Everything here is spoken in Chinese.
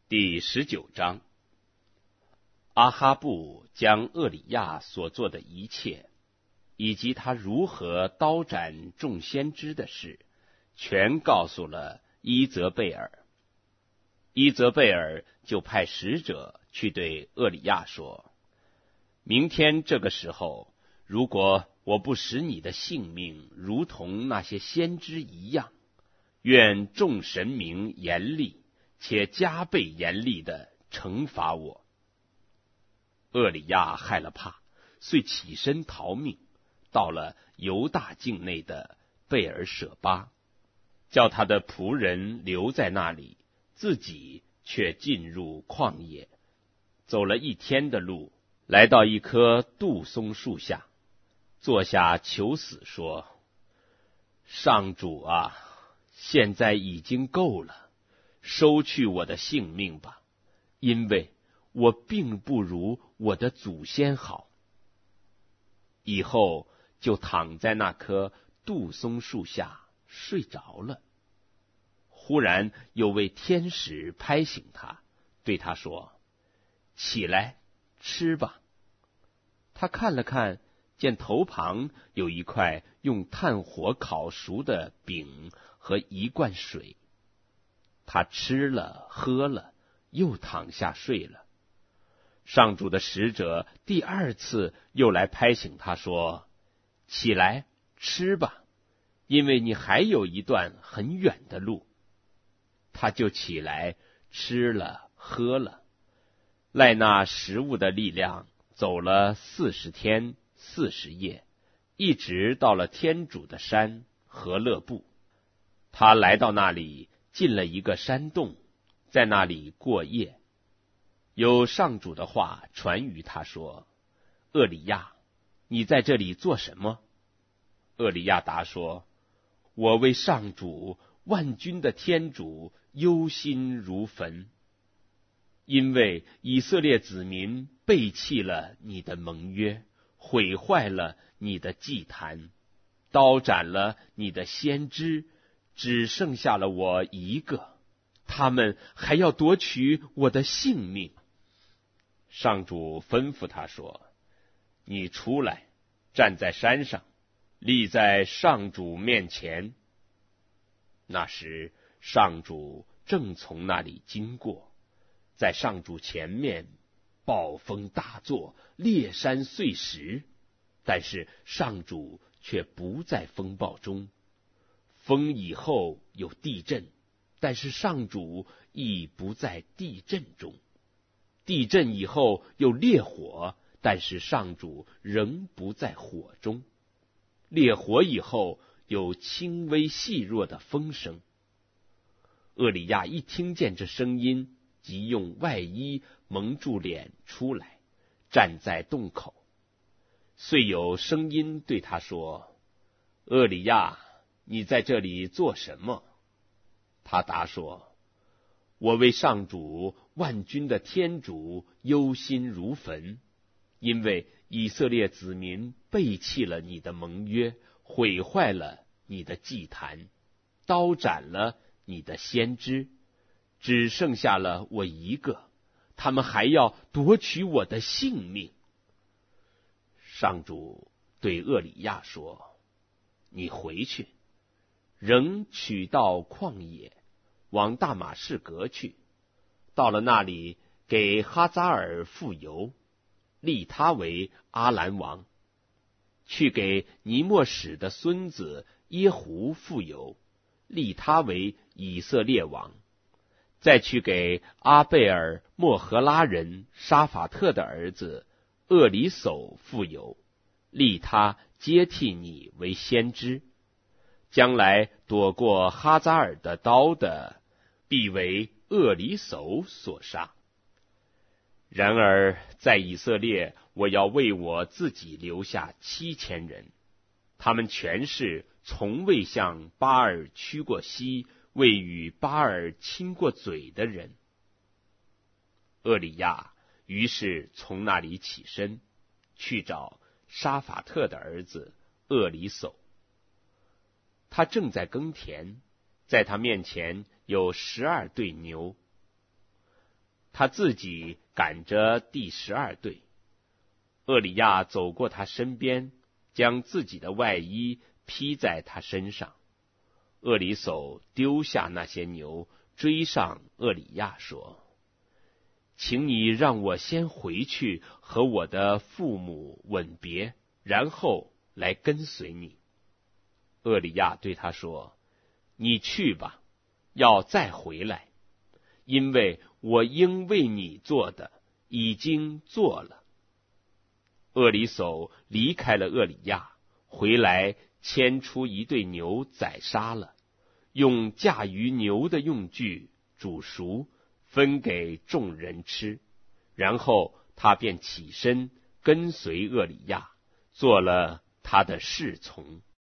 第19章。阿哈布将厄里亚所做的一切，以及他如何刀斩众先知的事，全告诉了伊泽贝尔。伊泽贝尔就派使者去对厄里亚说：明天这个时候，如果我不使你的性命如同那些先知一样，愿众神明严厉且加倍严厉地惩罚我。厄里亚害了怕，遂起身逃命，到了犹大境内的贝尔舍巴，叫他的仆人留在那里，自己却进入旷野，走了1天的路，来到一棵杜松树下，坐下求死，说：上主啊，现在已经够了，收去我的性命吧，因为我并不如我的祖先好。以后就躺在那棵杜松树下睡着了。忽然有位天使拍醒他，对他说：起来，吃吧。他看了看，见头旁有一块用炭火烤熟的饼和1罐水。他吃了喝了，又躺下睡了。上主的使者第2次又来拍醒他说：起来，吃吧，因为你还有一段很远的路。他就起来吃了喝了，赖那食物的力量，走了40天40夜，一直到了天主的山何勒布。他来到那里，进了一个山洞，在那里过夜。有上主的话传于他说：厄里亚，你在这里做什么？厄里亚答说：我为上主万军的天主忧心如焚，因为以色列子民背弃了你的盟约，毁坏了你的祭坛，刀斩了你的先知，只剩下了我一个，他们还要夺取我的性命。上主吩咐他说：你出来，站在山上，立在上主面前。那时上主正从那里经过，在上主前面暴风大作，裂山碎石，但是上主却不在风暴中。风以后有地震，但是上主亦不在地震中。地震以后有烈火，但是上主仍不在火中。烈火以后有轻微细弱的风声。厄里亚一听见这声音，即用外衣蒙住脸出来，站在洞口。遂有声音对他说：厄里亚，你在这里做什么？他答说：我为上主万军的天主忧心如焚，因为以色列子民背弃了你的盟约，毁坏了你的祭坛，刀斩了你的先知，只剩下了我一个，他们还要夺取我的性命。上主对厄里亚说：你回去，仍取到旷野，往大马士革去，到了那里，给哈扎尔复油，立他为阿兰王；去给尼莫史的孙子耶胡复油，立他为以色列王；再去给阿贝尔莫荷拉人沙法特的儿子厄里叟复油，立他接替你为先知。将来躲过哈扎尔的刀的，必为厄里叟所杀。然而在以色列，我要为我自己留下7000人，他们全是从未向巴尔屈过膝，未与巴尔亲过嘴的人。厄里亚于是从那里起身，去找沙法特的儿子厄里叟。他正在耕田，在他面前有12对牛。 他自己赶着第12队。厄里亚走过他身边，将自己的外衣披在他身上。厄里叟丢下那些牛，追上厄里亚说：请你让我先回去和我的父母吻别，然后来跟随你。厄里亚对他说：你去吧，要再回来，因为我应为你做的已经做了。厄里叟离开了厄里亚，回来牵出一对牛宰杀了，用驾驭牛的用具煮熟，分给众人吃。然后他便起身跟随厄里亚，做了他的侍从。